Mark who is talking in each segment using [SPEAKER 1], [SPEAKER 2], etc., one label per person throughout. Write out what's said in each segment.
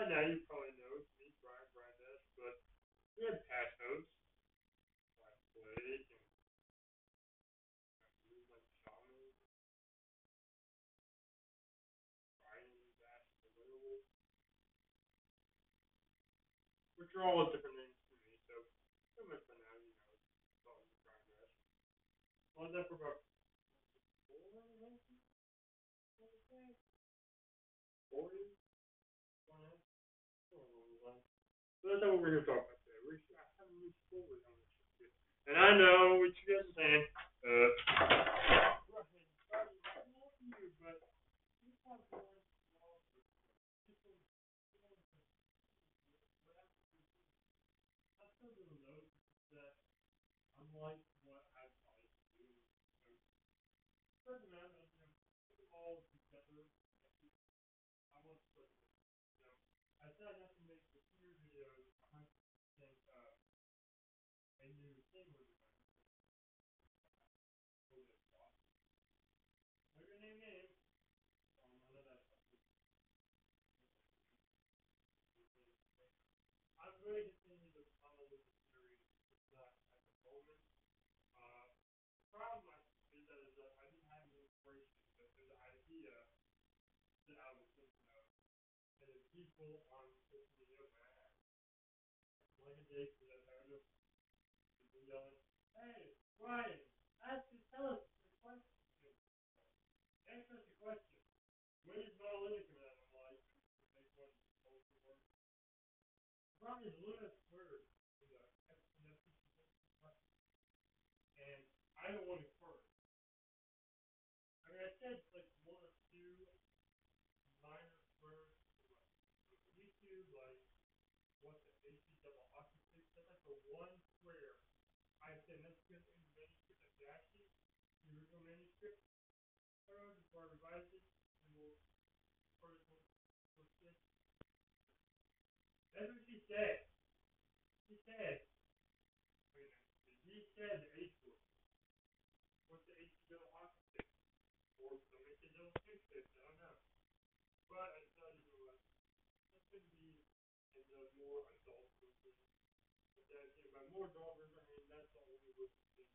[SPEAKER 1] by now you probably know it's me, Brian Brandes, but we had past hosts like Blake and like Shaman, Brian, Bass, Little, which are all different names to me. So pretty much by now you know it's all Brian Brandes. I was there for about 4 years, I would say. 4 years, 4 and a half, somewhere along those lines. So that's not what we're here to talk about today. We're having a new spoilers on this shit. And I know what you guys are saying. Right, I love you, but you talk more. I still don't know that unlike what I probably do, doesn't matter. Put them all together. I want to put them. You know, I said I have to make the fear videos 100% a new thing with it. What your name is? None of that stuff. I'm going to continue to follow the series, just not at the moment. The problem is that I didn't have the inspiration, but there's an idea that I was thinking of, and the people on social media, man, like a day for that, I don't know, people yelling, "Hey, Ryan, tell us the question. Answer the question. When is Monolithic coming out?" I'm like, make one supposed to work. The problem is Luna's word is a and I don't want to first. I mean, I said like one or two minor words like YouTube, like what the AC double hockey stick. That's like the one square. I said let's get in the manuscript of Jackie, the original manuscript. Before I revise it, and we'll first we'll stick. That's what she said. She said, wait a minute. He said the H word. What's the AC double hockey stick? Or some AC double stick stick? I don't know. But I tell you what, it's going to be in the more adult version. By more adult version, I mean that's the only version thing.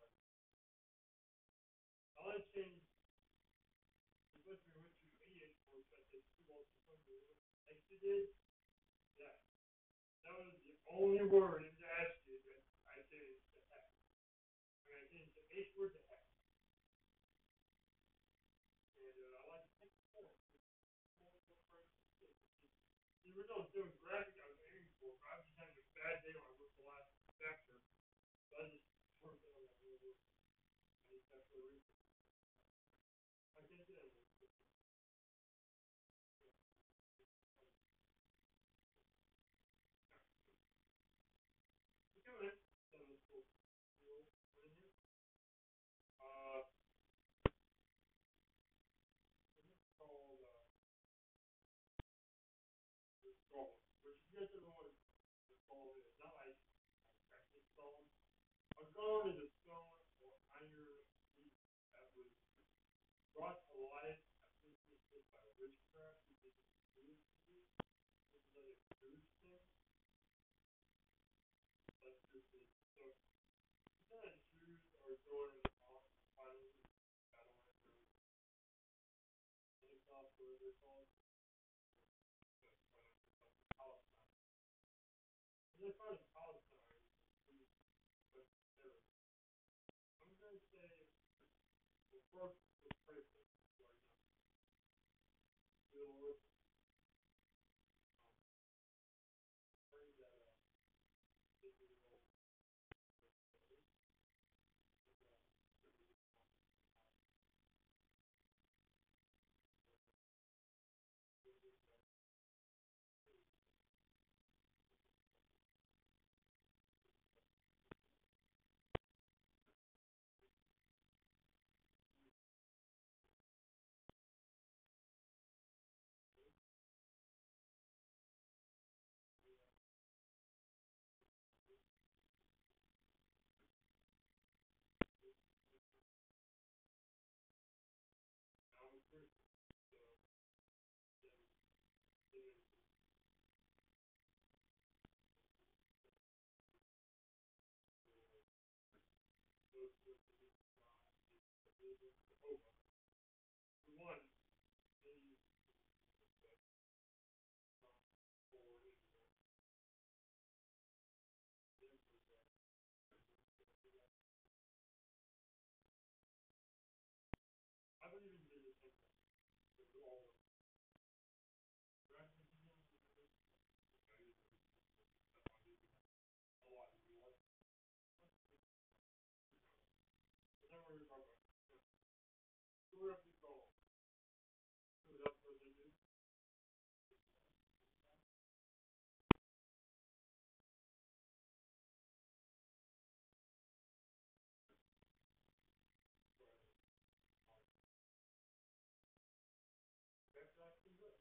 [SPEAKER 1] The only change is when we went to 88 course, I did two volts to come to like you did. Yeah. That was the only word in the ASCII that I changed to X. And I changed the H word to X. And I like to think more. The original demographic I was aiming for, but I was just having a bad day when I wrote the last chapter. So I just worked on that little bit. I just have to read it. I can't do that. Okay, man. That was cool. Uh, it's called the Skull, which you guys don't know what the Skull is. Not like practice stone. A golem is a stone or iron piece that was brought to life by witchcraft. This is like a food thing. That's just it. So it's not like Jews are going off fighting battle Holocaust, whatever they're called. Palestine. And they fight in Palestine. But I'm gonna say, well, first let's pray for right now. Dear Lord, pray that they will For one, they use for I believe in video games. All a lot. Whenever we talk about who have you called? Who that's what they do? That's actually good.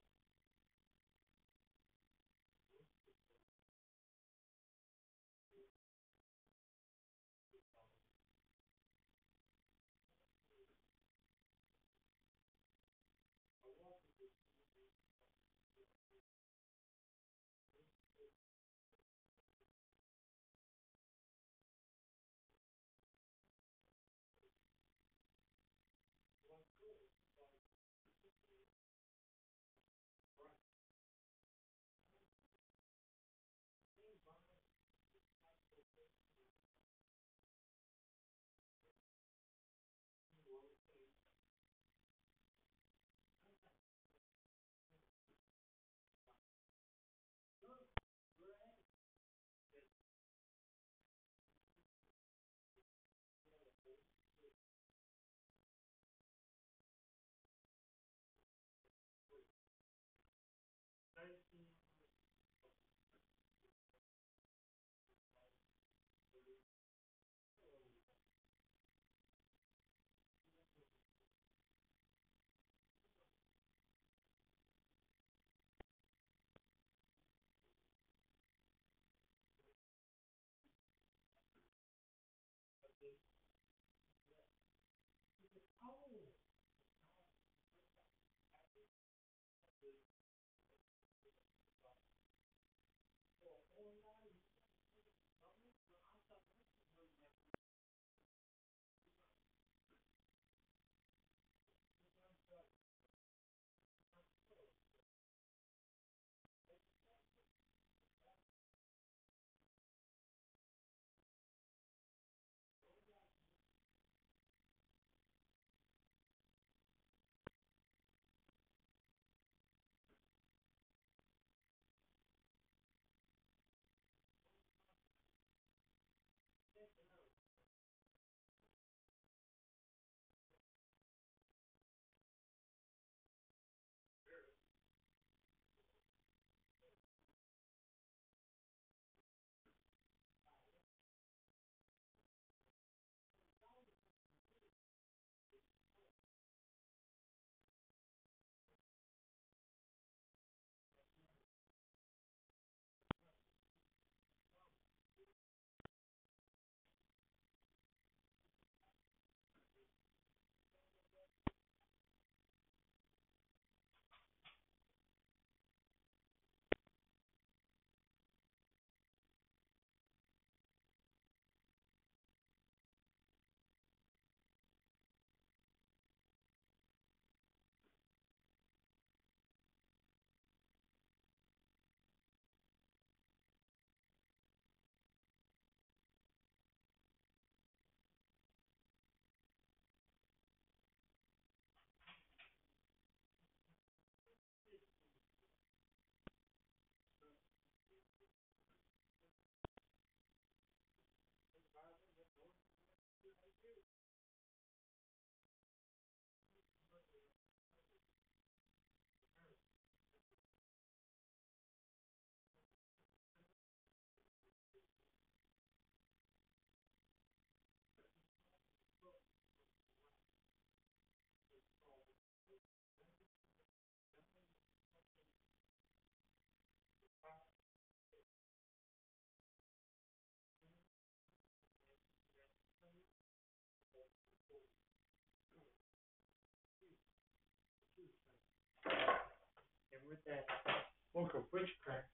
[SPEAKER 1] And with that book of witchcraft,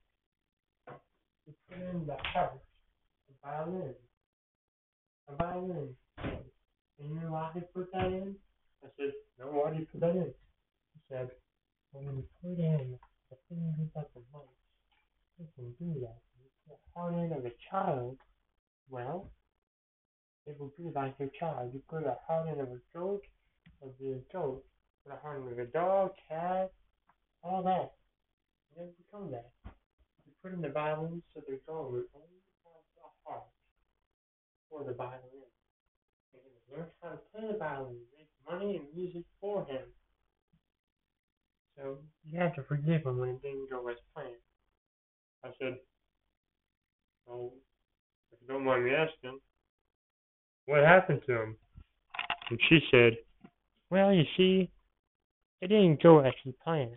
[SPEAKER 1] you put in the cover, the violin, and you know why they put that in? I said
[SPEAKER 2] done it. He said, when you put in the fingers of the mice, you can do that. You put the heart in of a child, well, it will be like a child. You put a heart in of a goat, it'll be a goat. Put a heart in of a dog, cat, all that. You never become that. You put in the violin, so the goat will only have the heart for the violin. And he learned how to play the violin, make money and music for him. So you have to forgive him when it didn't go as planned. I said, well, if you don't mind me asking, what happened to him? And she said, well, you see, it didn't go as he planned.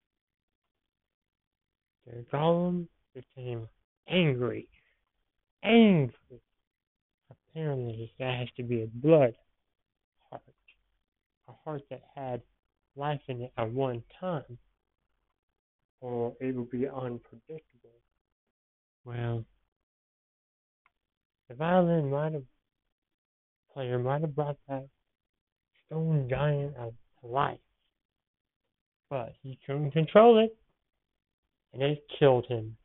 [SPEAKER 2] The golem became angry. Angry. Apparently, that has to be a blood heart. A heart that had life in it at one time, or it would be unpredictable. Well, the violin player might have brought that stone giant to life, but he couldn't control it, and it killed him.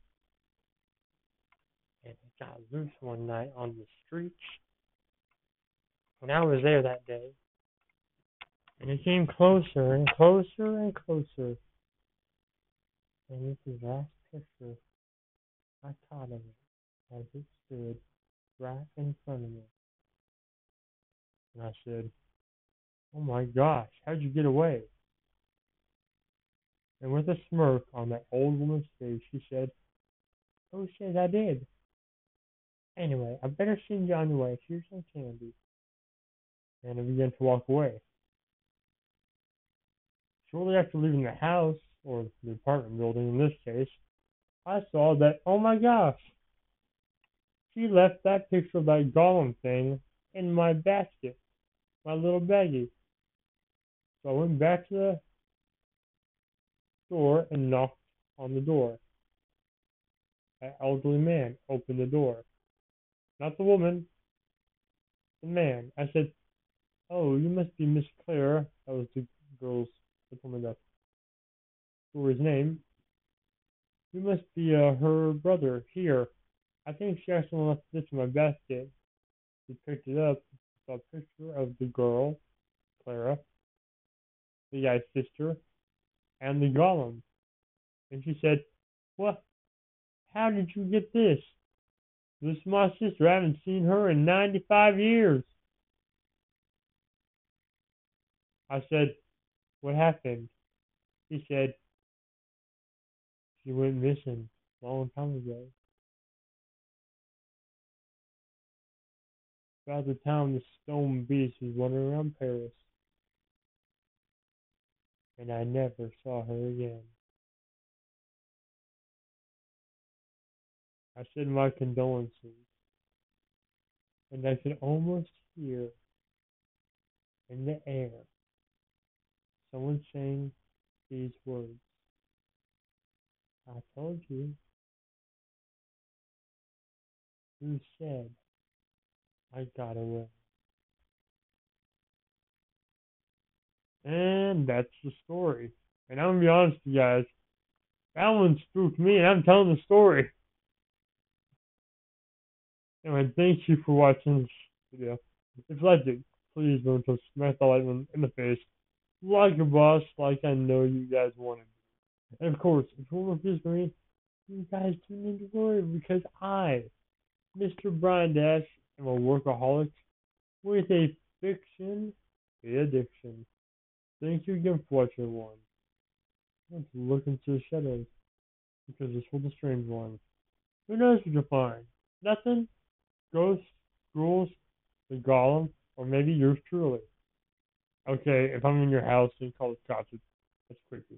[SPEAKER 2] And it got loose one night on the streets. When I was there that day, and it came closer and closer and closer. And this is the last picture I caught of it as it stood right in front of me. And I said, oh my gosh, how'd you get away? And with a smirk on that old woman's face, she said, oh shit, I did. Anyway, I better send you on your way. Here's some candy. And I began to walk away. Shortly after leaving the house, or the apartment building in this case, I saw that, oh my gosh, she left that picture of that golem thing in my basket, my little baggie. So I went back to the door and knocked on the door. An elderly man opened the door. Not the woman, the man. I said, oh, you must be Miss Claire. That was the girl's, the woman that story's name. You must be her brother here. I think she actually left this in my basket. She picked it up, saw a picture of the girl, Clara, the guy's sister, and the golem. And she said, what? How did you get this? This is my sister. I haven't seen her in 95 years. I said, what happened? He said, she went missing a long time ago. About the time the stone beast was wandering around Paris. And I never saw her again. I said my condolences. And I could almost hear in the air someone saying these words. I told you. Who said I got away? And that's the story. And I'm gonna be honest with you guys, that one spooked me, and I'm telling the story. Anyway, thank you for watching this video. If you liked it, please don't just smack the like button in the face. Like a boss, like I know you guys wanted. And of course, if you want to for me, you guys tune into glory because I, Mr. Brian Dash, am a workaholic with a fiction addiction. Thank you again for watching, everyone. Let's look into the shadows because this was a strange one. Who knows what you'll find? Nothing? Ghosts? Ghouls? The golem? Or maybe yours truly? Okay, if I'm in your house and you call the cops, that's creepy.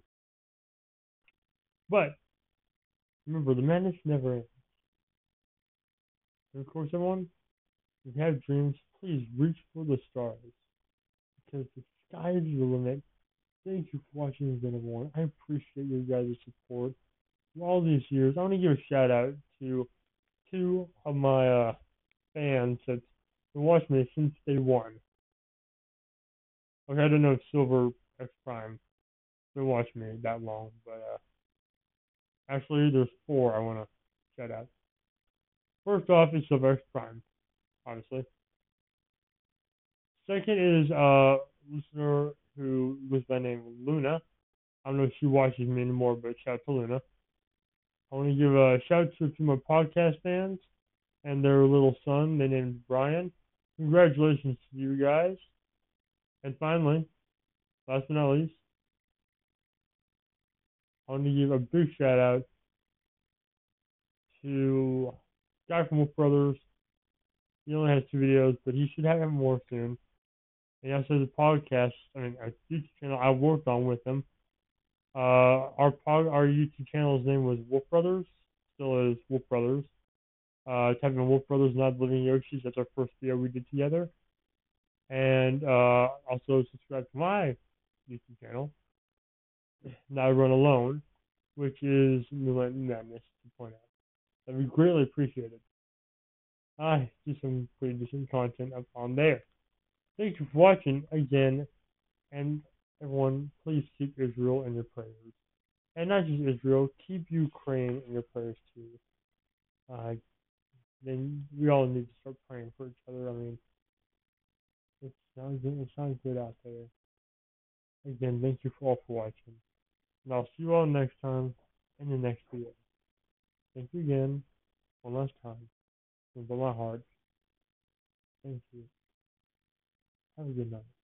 [SPEAKER 2] But remember, the madness never ends. And of course, everyone, if you have dreams, please reach for the stars because the sky is the limit. Thank you for watching this, everyone. I appreciate your guys' support for all these years. I want to give a shout out to two of my fans that's been watching me since day one. Okay, I don't know if Silver X Prime. Been watching me that long, but actually there's four I want to shout out. First off is Silver X Prime, obviously. Second is a listener who goes by the name of Luna. I don't know if she watches me anymore, but shout out to Luna. I want to give a shout out to my podcast fans and their little son. They named Brian. Congratulations to you guys. And finally, last but not least, I want to give a big shout out to a guy from Wolf Brothers. He only has two videos, but he should have more soon. And he also has a podcast, a YouTube channel I worked on with him. Our YouTube channel's name was Wolf Brothers, still is Wolf Brothers. Type in Wolf Brothers Not Living Yoshis. That's our first video we did together. And also subscribe to my YouTube channel that I run alone, which is Moonlight Madness 2.0. That'd be greatly appreciated. I do some pretty decent content up on there. Thank you for watching again, and everyone, please keep Israel in your prayers. And not just Israel, keep Ukraine in your prayers too. Then we all need to start praying for each other. I mean, it's not good out there. Again, thank you all for watching. And I'll see you all next time in the next video. Thank you again, one last time, from my heart. Thank you. Have a good night.